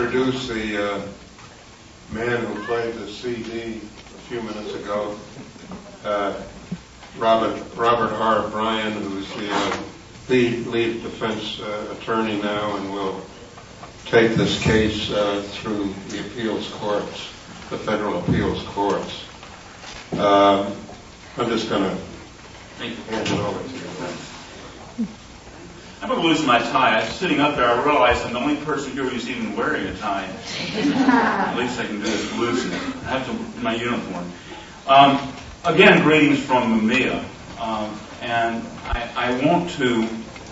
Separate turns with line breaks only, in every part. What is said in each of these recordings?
introduce the man who played the CD a few minutes ago, Robert R. Bryan, who's the lead defense attorney now and will take this case through the appeals courts, the federal appeals courts. I'm just going to hand it over to you.
I'm going to lose my tie. I was sitting up there. I realized I'm the only person here who's even wearing a tie. At least I can do is loosen it. I have to my uniform. Again, greetings from Mamiya. And I want to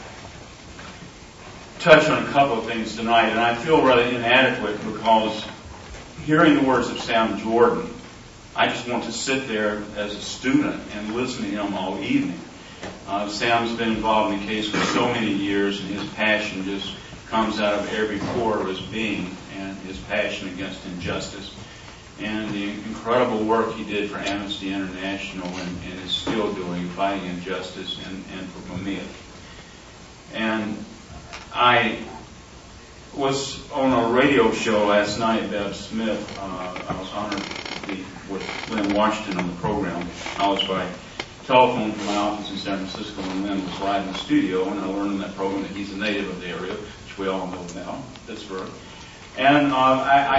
touch on a couple of things tonight, and I feel rather inadequate because hearing the words of Sam Jordan, I just want to sit there as a student and listen to him all evening. Sam's been involved in the case for so many years, and his passion just comes out of every pore of his being, and his passion against injustice, and the incredible work he did for Amnesty International and is still doing, fighting injustice and for Mamiya. And I was on a radio show last night, Bev Smith. I was honored to be with Lynn Washington on the program. I was by telephone from my office in San Francisco, and Lynn was live in the studio, and I learned in that program that he's a native of the area, which we all know now, Pittsburgh. And I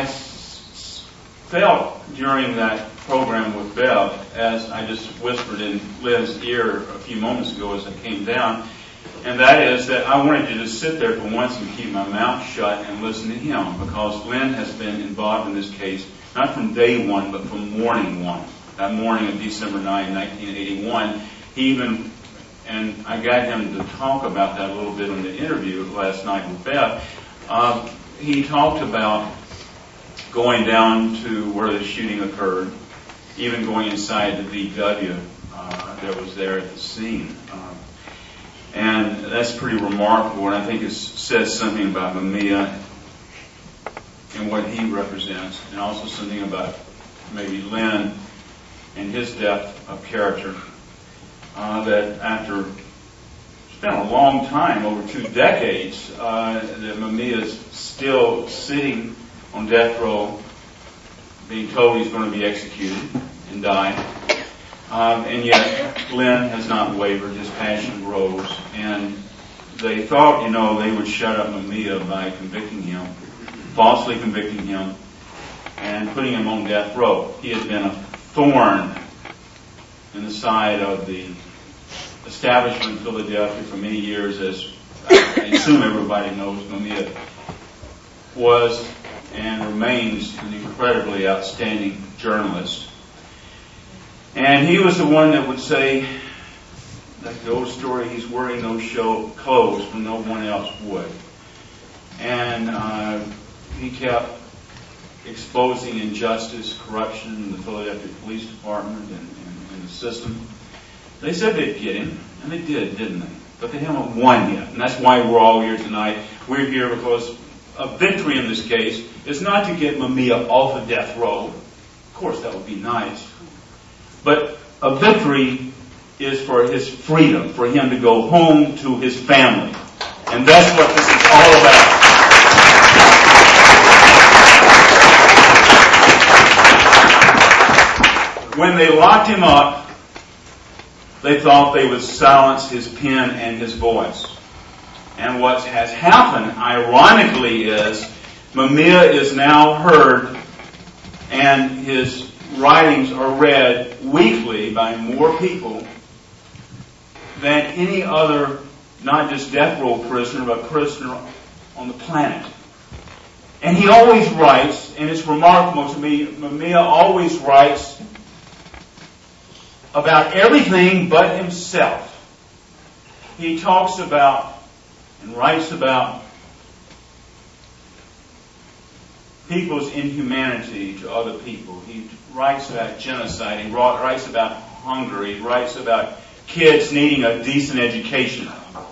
felt during that program with Bev, as I just whispered in Lynn's ear a few moments ago as I came down, and that is that I wanted to just sit there for once and keep my mouth shut and listen to him, because Lynn has been involved in this case, not from day one, but from morning one. That morning of December 9, 1981, he even, and I got him to talk about that a little bit in the interview last night with Bev, he talked about going down to where the shooting occurred, even going inside the VW that was there at the scene. And that's pretty remarkable, and I think it says something about Mamiya and what he represents, and also something about maybe Lynn and his depth of character, that after it's been a long time, over 2 decades, that Mamiya is still sitting on death row, being told he's going to be executed and die. And yet, Lynn has not wavered. His passion grows. And they thought, they would shut up Mamiya by convicting him, falsely convicting him, and putting him on death row. He has been a thorn in the side of the establishment in Philadelphia for many years, as I assume everybody knows. Mamiya was and remains an incredibly outstanding journalist. And he was the one that would say, like the old story, he's wearing those clothes when no one else would. And he kept exposing injustice, corruption in the Philadelphia Police Department and the system. They said they'd get him, and they did, didn't they? But they haven't won yet, and that's why we're all here tonight. We're here because a victory in this case is not to get Mamiya off of death row. Of course, that would be nice. But a victory is for his freedom, for him to go home to his family. And that's what this is all about. When they locked him up, they thought they would silence his pen and his voice. And what has happened, ironically, is Mamiya is now heard, and his writings are read weekly by more people than any other, not just death row prisoner, but prisoner on the planet. And he always writes, and it's remarkable to me, Mamiya always writes about everything but himself. He talks about and writes about people's inhumanity to other people. He writes about genocide. He writes about hunger. He writes about kids needing a decent education.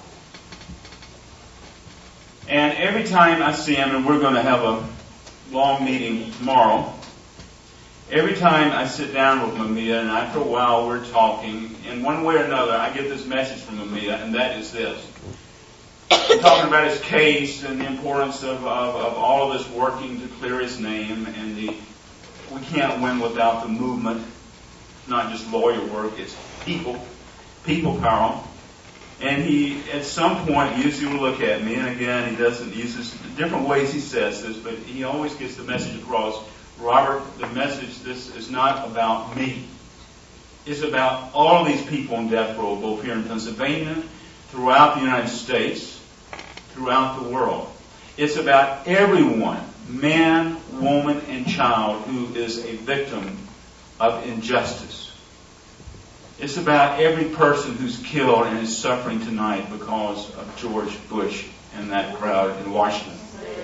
And every time I see him, and we're going to have a long meeting tomorrow, every time I sit down with Mamiya, and after a while we're talking, in one way or another, I get this message from Mamiya, and that is this. and talking about his case and the importance of all of us working to clear his name, and we can't win without the movement. It's not just lawyer work, it's people power. And he, at some point, usually will look at me, and again, he doesn't use this different ways he says this, but he always gets the message across. Robert, the message, this is not about me. It's about all of these people on death row, both here in Pennsylvania, throughout the United States, throughout the world. It's about everyone, man, woman, and child, who is a victim of injustice. It's about every person who's killed and is suffering tonight because of George Bush and that crowd in Washington.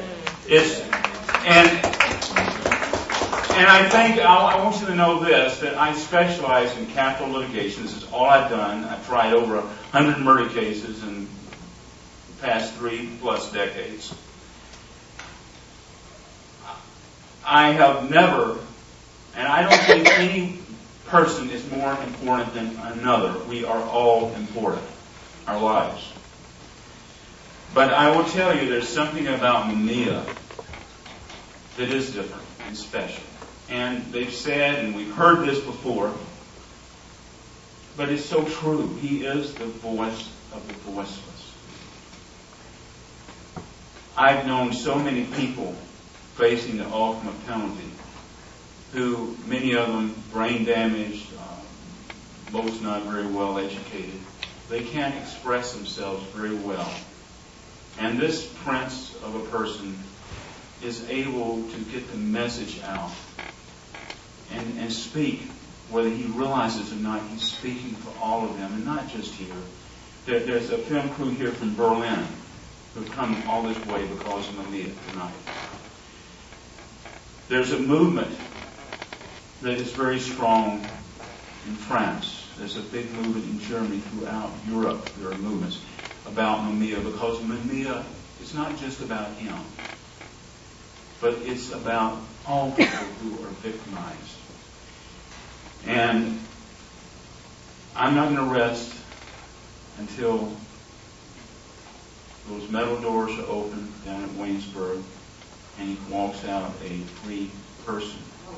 And I think I want you to know this, that I specialize in capital litigation. This is all I've done. I've tried over 100 murder cases in the past 3+ decades. I have never, and I don't think any person is more important than another. We are all important, our lives. But I will tell you, there's something about Mumia that is different and special. And they've said, and we've heard this before, but it's so true. He is the voice of the voiceless. I've known so many people facing the ultimate penalty, who, many of them brain damaged, most not very well educated. They can't express themselves very well. And this prince of a person is able to get the message out and speak, whether he realizes or not. He's speaking for all of them, and not just here. There's a film crew here from Berlin who've come all this way because of Mumia tonight. There's a movement that is very strong in France. There's a big movement in Germany. Throughout Europe, there are movements about Mumia, because Mumia is not just about him, but it's about all people who are victimized. And I'm not going to rest until those metal doors are open down at Waynesburg and he walks out a free person.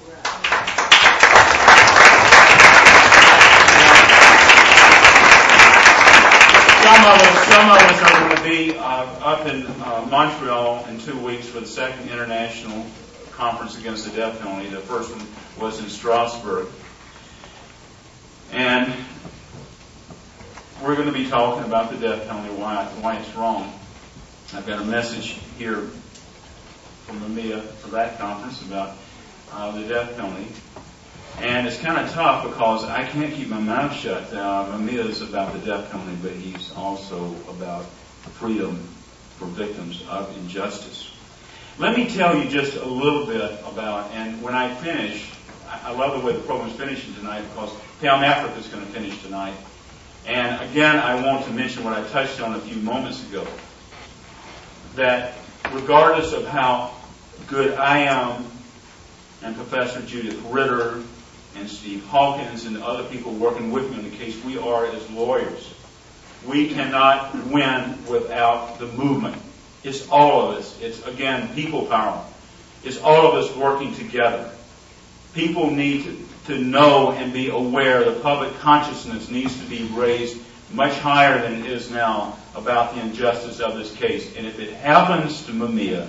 Some of us are going to be up in Montreal in 2 weeks for the second international conference against the death penalty. The first one was in Strasbourg. And we're going to be talking about the death penalty, why it's wrong. I've got a message here from Mumia for that conference about the death penalty. And it's kind of tough because I can't keep my mouth shut. Mumia is about the death penalty, but he's also about freedom for victims of injustice. Let me tell you just a little bit about, and when I finish, I love the way the program's finishing tonight because Pam Africa is going to finish tonight. And again, I want to mention what I touched on a few moments ago, that regardless of how good I am, and Professor Judith Ritter, and Steve Hawkins, and the other people working with me on the case, we are as lawyers. We cannot win without the movement. It's all of us. It's, again, people power. It's all of us working together. People need to know and be aware. The public consciousness needs to be raised much higher than it is now about the injustice of this case. And if it happens to Mumia,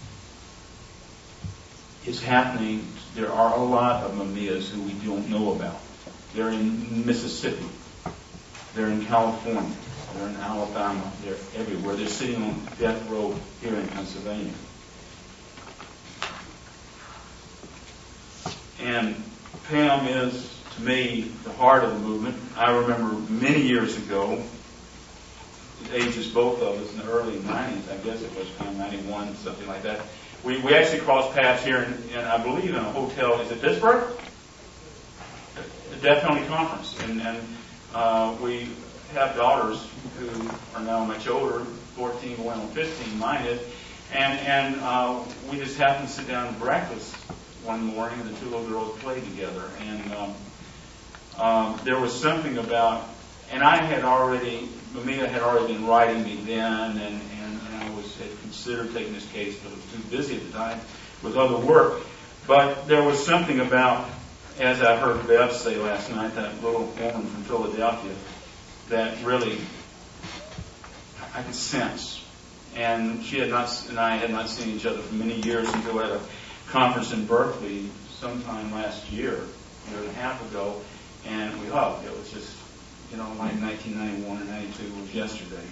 it's happening. There are a lot of Mumias who we don't know about. They're in Mississippi. They're in California. They're in Alabama. They're everywhere. They're sitting on death row here in Pennsylvania. And Pam is, to me, the heart of the movement. I remember many years ago, ages both of us in the early 90s, I guess it was Pam, 91, something like that. We actually crossed paths here in I believe, in a hotel. Is it Pittsburgh? The Death Penalty Conference. And we have daughters who are now much older, 14 going on 15, mine is. And we just happened to sit down and breakfast one morning, and the two little girls played together. And there was something about, and I had already Mamiya had already been writing me then, and I had considered taking this case, but I was too busy at the time with other work. But there was something about, as I heard Bev say last night, that little woman from Philadelphia, that really I could sense. And she and I had not seen each other for many years until at a conference in Berkeley sometime last year, a year and a half ago, and we hugged. It was just, like 1991 or 92 was yesterday.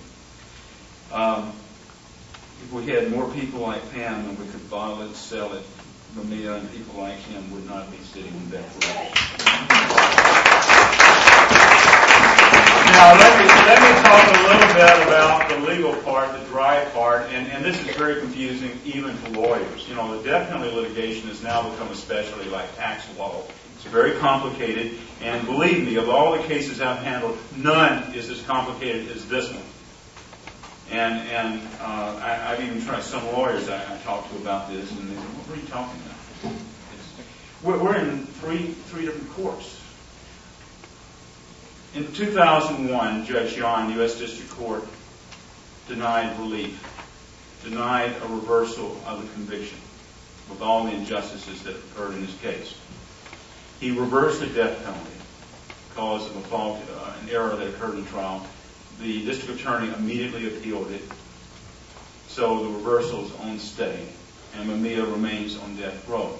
If we had more people like Pam and we could bottle it, sell it, Mamiya and people like him would not be sitting in that room. Now, let me talk a little bit about the legal part, the dry part, and this is very confusing even to lawyers. The death penalty litigation has now become a specialty like tax law. It's very complicated, and believe me, of all the cases I've handled, none is as complicated as this one. And I've even tried some lawyers I talked to about this, and they said, "What are you talking about?" We're in three different courts. In 2001, Judge Yon, U.S. District Court, denied relief, denied a reversal of the conviction with all the injustices that occurred in this case. He reversed the death penalty because of a fault, an error that occurred in trial. The district attorney immediately appealed it, so the reversal is on stay, and Mamiya remains on death row.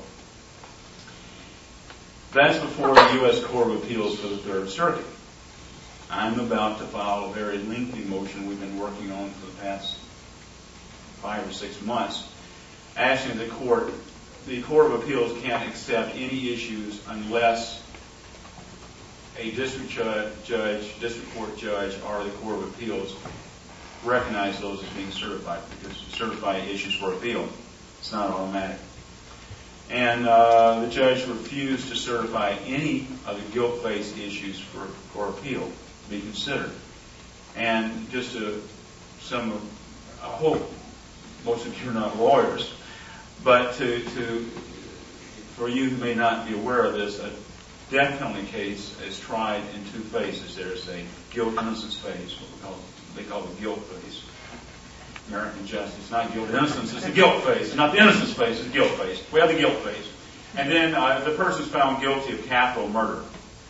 That's before the U.S. Court of Appeals for the Third Circuit. I'm about to file a very lengthy motion we've been working on for the past 5 or 6 months, asking the Court of Appeals can't accept any issues unless a district court judge, or the Court of Appeals recognize those as being certified, because certify issues for appeal. It's not automatic. And the judge refused to certify any of the guilt-based issues for appeal to be considered. And just I hope most of you are not lawyers, but for you who may not be aware of this, a death penalty case is tried in 2 phases. There's a guilt-innocence phase, what they call the guilt phase. American justice, not guilt-innocence, it's the guilt phase. It's not the innocence phase, it's the guilt phase. We have the guilt phase. And then the person's found guilty of capital murder.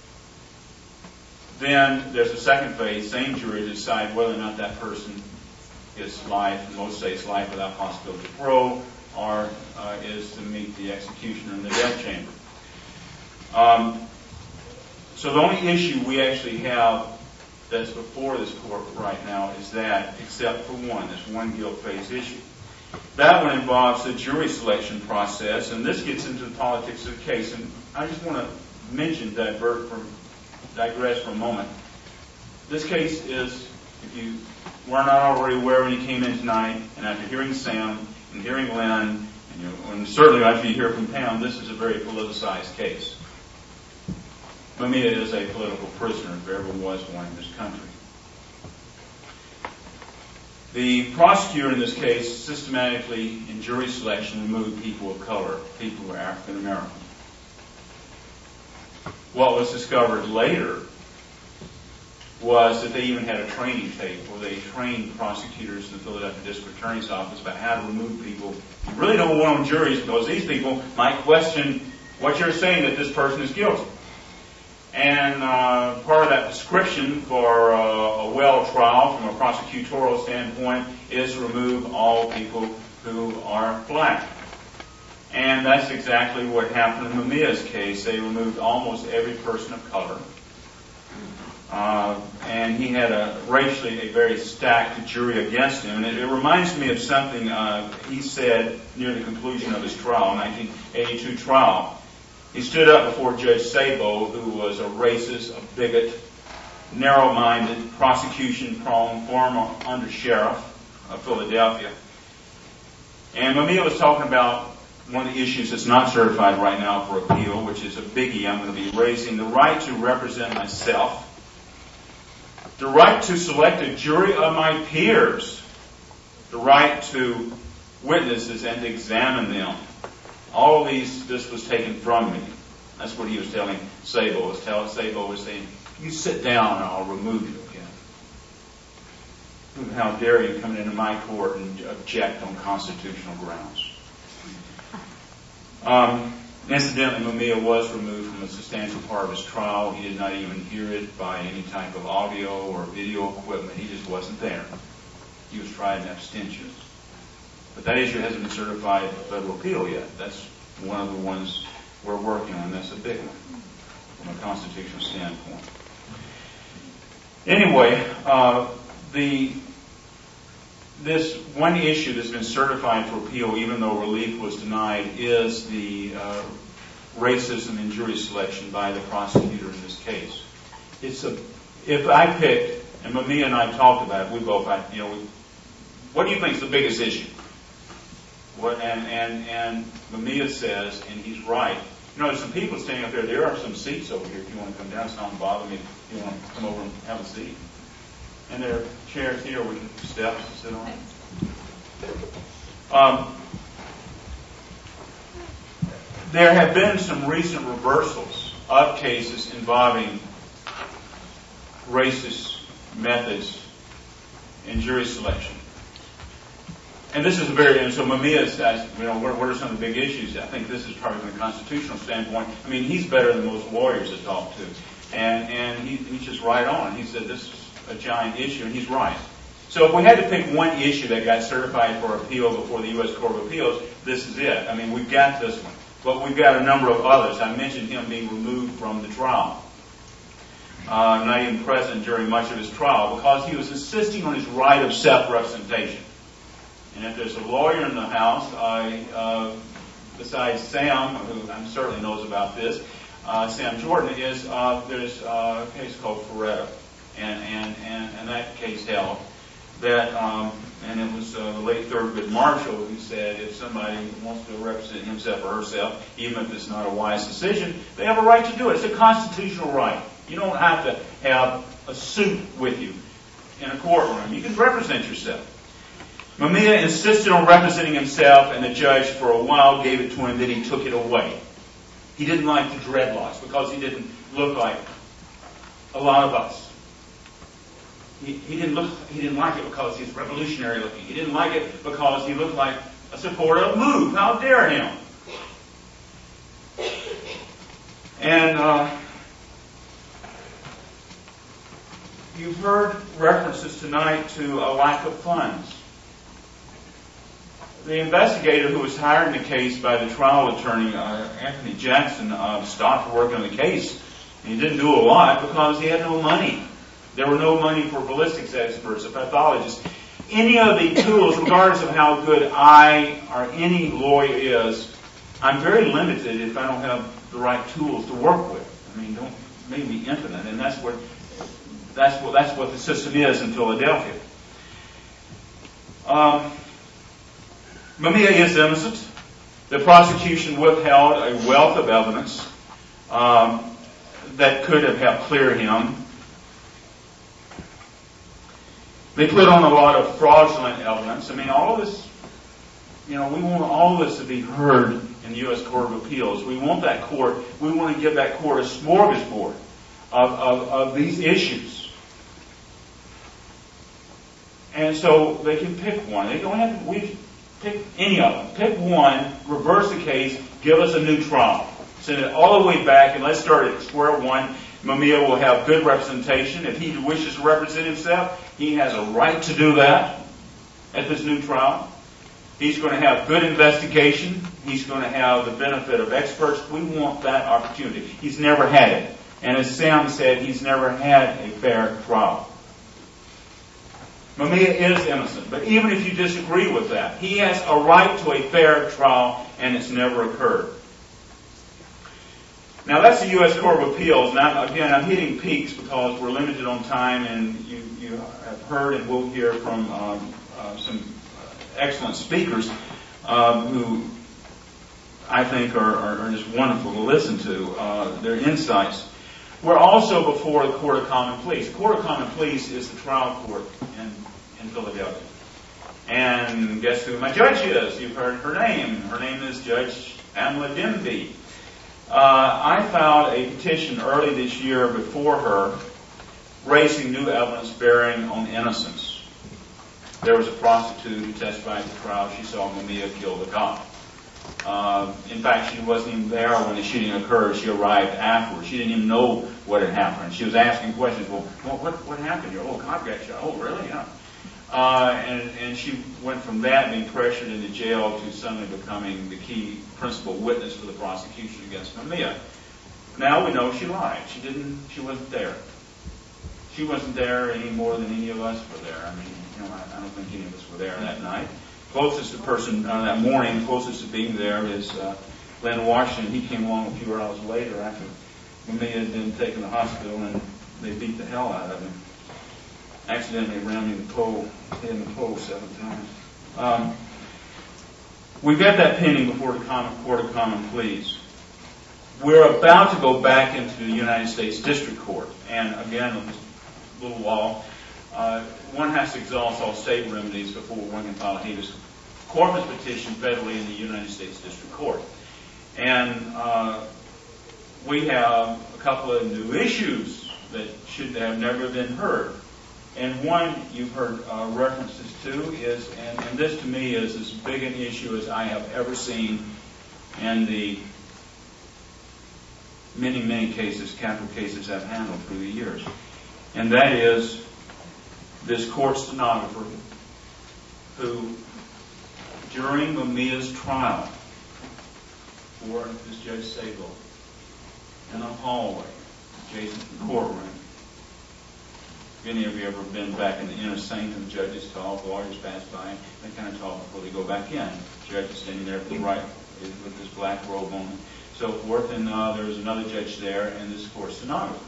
Then there's a second phase, same jury to decide whether or not that person is life, in most states life without possibility of parole, or is to meet the executioner in the death chamber. So the only issue we actually have that's before this court right now is that, except for this one guilt phase issue. That one involves the jury selection process, and this gets into the politics of the case. And I just want to digress for a moment. This case is, if you were not already aware when you came in tonight, and after hearing Sam and hearing Lynn, and certainly after you hear from Pam, this is a very politicized case. Mamiya is a political prisoner, if there ever was one in this country. The prosecutor in this case systematically, in jury selection, removed people of color, people who are African American. What was discovered later was that they even had a training tape where they trained prosecutors in the Philadelphia District Attorney's Office about how to remove people you really don't want on juries, because these people might question what you're saying, that this person is guilty. And part of that description for a well trial from a prosecutorial standpoint is to remove all people who are black. And that's exactly what happened in Mamiya's case. They removed almost every person of color. And he had racially a very stacked jury against him. And it reminds me of something he said near the conclusion of his trial, 1982 trial. He stood up before Judge Sabo, who was a racist, a bigot, narrow-minded, prosecution-prone former undersheriff of Philadelphia. And Mamiya was talking about one of the issues that's not certified right now for appeal, which is a biggie I'm going to be raising: the right to represent myself, the right to select a jury of my peers, the right to witnesses and examine them. All of this was taken from me. That's what he was telling Sabo. Sabo was saying, "You sit down and I'll remove you again." how dare you come into my court and object on constitutional grounds. Incidentally, Mumia was removed from a substantial part of his trial. He did not even hear it by any type of audio or video equipment. He just wasn't there. He was tried in abstention. But that issue hasn't been certified for federal appeal yet. That's one of the ones we're working on. That's a big one from a constitutional standpoint. Anyway, this one issue that's been certified for appeal, even though relief was denied, is the racism in jury selection by the prosecutor in this case. If I picked, and Mumia and I talked about it, we both, what do you think is the biggest issue? And Mumia says, and he's right. There's some people standing up there. There are some seats over here. If you want to come down, it's not going to bother me. If you want to come over and have a seat. And there are chairs here with steps to sit on. There have been some recent reversals of cases involving racist methods in jury selection. And this is so Mumia says, what are some of the big issues? I think this is probably from a constitutional standpoint. I mean, he's better than most lawyers to talk to. And he's just right on. He said this is a giant issue, and he's right. So if we had to pick one issue that got certified for appeal before the U.S. Court of Appeals, this is it. I mean, we've got this one. But we've got a number of others. I mentioned him being removed from the trial. Not even present during much of his trial because he was insisting on his right of self-representation. And if there's a lawyer in the house, besides Sam, who certainly knows about this, Sam Jordan, there's a case called Ferretta. And that case held that, and it was the late Thurgood Marshall who said if somebody wants to represent himself or herself, even if it's not a wise decision, they have a right to do it. It's a constitutional right. You don't have to have a suit with you in a courtroom. You can represent yourself. Mumia insisted on representing himself, and the judge for a while gave it to him, then he took it away. He didn't like the dreadlocks because he didn't look like a lot of us. He didn't like it because he's revolutionary looking. He didn't like it because he looked like a supporter of MOVE. How dare him? And you've heard references tonight to a lack of funds. The investigator who was hired in the case by the trial attorney, Anthony Jackson, stopped working on the case. And he didn't do a lot because he had no money. There were no money for ballistics experts, a pathologist. Any of the tools, regardless of how good I or any lawyer is, I'm very limited if I don't have the right tools to work with. I mean, don't make me infinite, and that's what the system is in Philadelphia. Mumia is innocent. The prosecution withheld a wealth of evidence that could have helped clear him. They put on a lot of fraudulent evidence. I mean, all of this, we want all of this to be heard in the U.S. Court of Appeals. We want that court, we want to give that court a smorgasbord of these issues. And so they can pick one. They don't have to pick any of them. Pick one, reverse the case, give us a new trial. Send it all the way back, and let's start at square one. Mumia will have good representation. If he wishes to represent himself, he has a right to do that at this new trial. He's going to have good investigation. He's going to have the benefit of experts. We want that opportunity. He's never had it. And as Sam said, he's never had a fair trial. Mumia is innocent. But even if you disagree with that, he has a right to a fair trial, and it's never occurred. Now, that's the U.S. Court of Appeals. Now, again, I'm hitting peaks because we're limited on time, and you have heard and will hear from some excellent speakers who I think are just wonderful to listen to, their insights. We're also before the Court of Common Pleas. The Court of Common Pleas is the trial court in Philadelphia. And guess who my judge is? You've heard her name. Her name is Judge Amla Demby. I filed a petition early this year before her, raising new evidence bearing on innocence. There was a prostitute who testified at the trial. She saw Mamiya kill the cop. In fact, she wasn't even there when the shooting occurred. She arrived afterwards. She didn't even know what had happened. She was asking questions. Well, what happened here? Oh, a cop got shot. Oh, really? Yeah. And she went from that, being pressured into jail, to suddenly becoming the key principal witness for the prosecution against Mamiya. Now we know she lied. She wasn't there. She wasn't there any more than any of us were there. I mean, I don't think any of us were there that night. Closest person that morning, closest to being there is Len Washington. He came along a few hours later after Mamiya had been taken to the hospital, and they beat the hell out of him. Accidentally ran him in the pole 7 times. We've got that pending before the Court of Common Pleas. We're about to go back into the United States District Court, and again, in a little while, one has to exhaust all state remedies before one can file a habeas corpus petition federally in the United States District Court. And we have a couple of new issues that should have never been heard. And one you've heard references to is, and this to me is as big an issue as I have ever seen in the many, many cases, capital cases I've handled through the years. And that is this court stenographer who, during Mamiya's trial, for this Judge Sabo, in a hallway adjacent to the courtroom. If any of you ever been back in the inner sanctum, judges talk, lawyers pass by, they kind of talk before they go back in. The judge is standing there to the right with this black robe on and so forth, and there's another judge there and this court stenographer.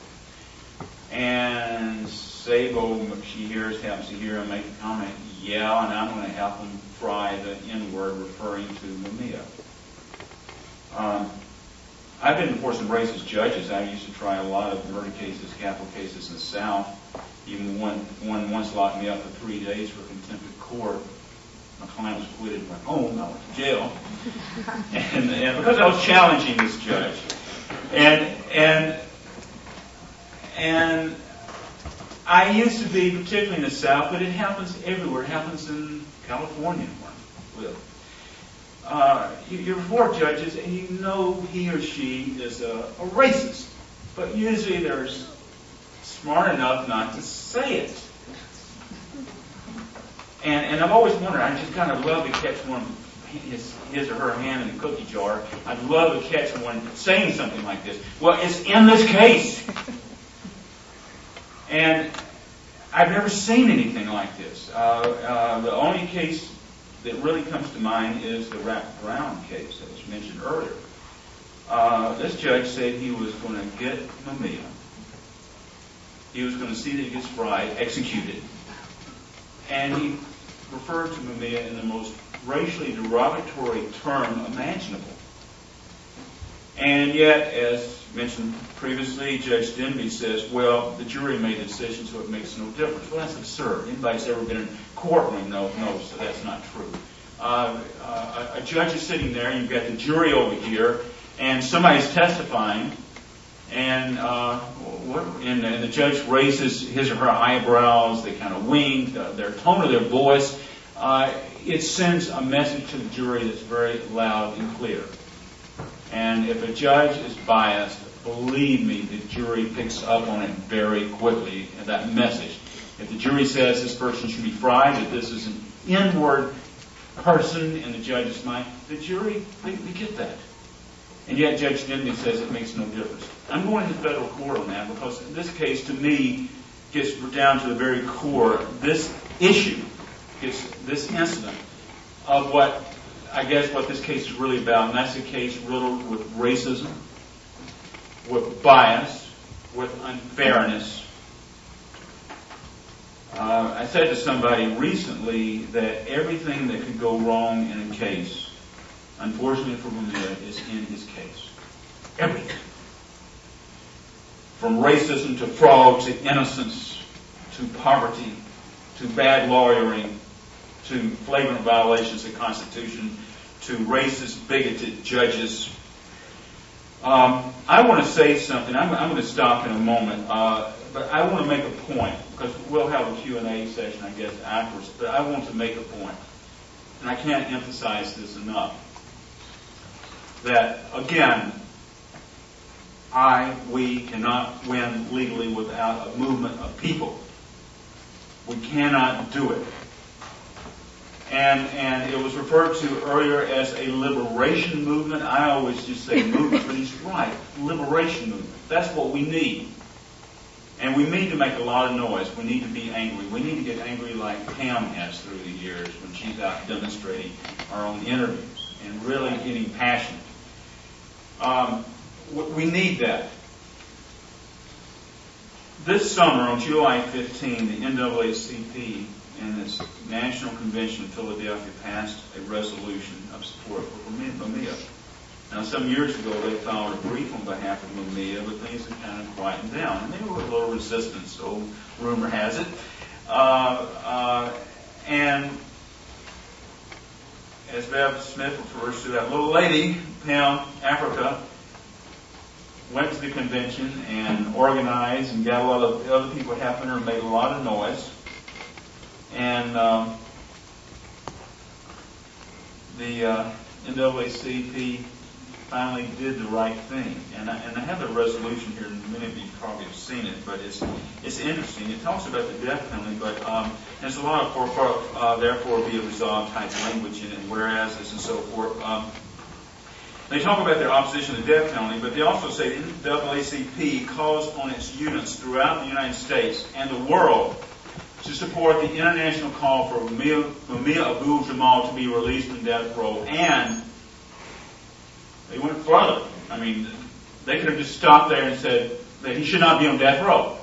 And Sabo, she happens to hear him make a comment, yeah, and I'm going to help him fry the N-word referring to Mamiya. I've been before some racist judges. I used to try a lot of murder cases, capital cases in the South. Even one once locked me up for 3 days for contempt of court. My client was acquitted and went home. I went to jail. and because I was challenging this judge. And I used to be, particularly in the South, but it happens everywhere. It happens in California where I live. You're before judges and you know he or she is a racist. But usually they're smart enough not to say it. And I've always wondered, I just kind of love to catch one, his or her hand in the cookie jar. I'd love to catch one saying something like this. Well, it's in this case. And I've never seen anything like this. The only case that really comes to mind is the Rap Brown case that was mentioned earlier. This judge said he was going to get Mamiya. He was going to see that he gets fried, executed. And he referred to Mamiya in the most racially derogatory term imaginable. And yet, as mentioned previously, Judge Denby says, well, the jury made the decision, so it makes no difference. Well, that's absurd. Anybody who's ever been in a courtroom knows that that's not true. A judge is sitting there, and you've got the jury over here, and somebody's testifying, and the judge raises his or her eyebrows, they kind of wink, their tone of their voice. It sends a message to the jury that's very loud and clear. And if a judge is biased, believe me, the jury picks up on it very quickly, that message. If the jury says this person should be fried, that this is an N-word person in the judge's mind, the jury, they get that. And yet Judge Denby says it makes no difference. I'm going to the federal court on that because this case, to me, gets down to the very core. This issue, this incident of what this case is really about, and that's a case riddled with racism, with bias, with unfairness. I said to somebody recently that everything that could go wrong in a case, unfortunately for Mamiya, is in his case. Everything. From racism to fraud to innocence to poverty to bad lawyering to flagrant violations of the Constitution to racist, bigoted judges. I want to say something. I'm going to stop in a moment, but I want to make a point because we'll have a Q&A session, I guess, afterwards. But I want to make a point, and I can't emphasize this enough, that, again, we cannot win legally without a movement of people. We cannot do it. And it was referred to earlier as a liberation movement. I always just say movement, but he's right. Liberation movement. That's what we need. And we need to make a lot of noise. We need to be angry. We need to get angry like Pam has through the years when she's out demonstrating our own interviews and really getting passionate. We need that. This summer, on July 15, the NAACP in its National Convention in Philadelphia passed a resolution of support for Mumia. Now, some years ago, they filed a brief on behalf of Mumia, but things have kind of quietened down. And they were a little resistance, so rumor has it. And as Bev Smith refers to that little lady, Pam Africa, went to the convention and organized and got a lot of other people helping her and made a lot of noise. And the NAACP finally did the right thing. And I have the resolution here, and many of you probably have seen it, but it's interesting. It talks about the death penalty, but there's a lot of therefore be a resolved type language in it, whereas and so forth. They talk about their opposition to the death penalty, but they also say the NAACP calls on its units throughout the United States and the world to support the international call for Mumia Abu-Jamal to be released from death row. And they went further. I mean, they could have just stopped there and said that he should not be on death row.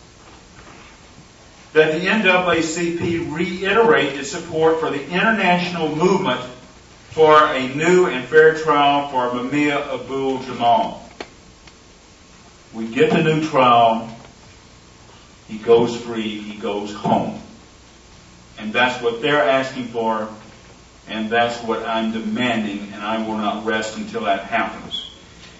That the NAACP reiterate its support for the international movement for a new and fair trial for Mumia Abu-Jamal. We get the new trial. He goes free. He goes home. And that's what they're asking for. And that's what I'm demanding. And I will not rest until that happens.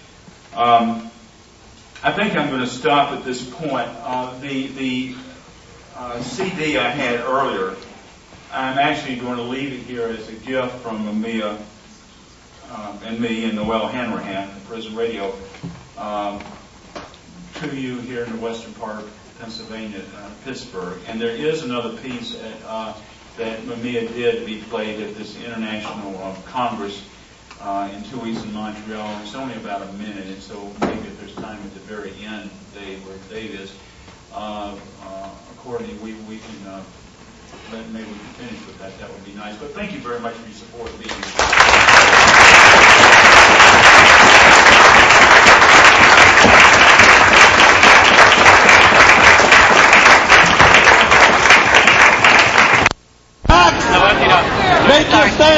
I think I'm going to stop at this point. The CD I had earlier, I'm actually going to leave it here as a gift from Mumia and me and Noel Hanrahan at Prison Radio to you here in the western part of Pennsylvania, Pittsburgh. And there is another piece that Mumia did to be played at this international Congress in 2 weeks in Montreal. It's only about a minute, and so maybe if there's time at the very end, Dave, where Dave is, accordingly, we can maybe we can finish with that. That would be nice. But thank you very much for your support of being here.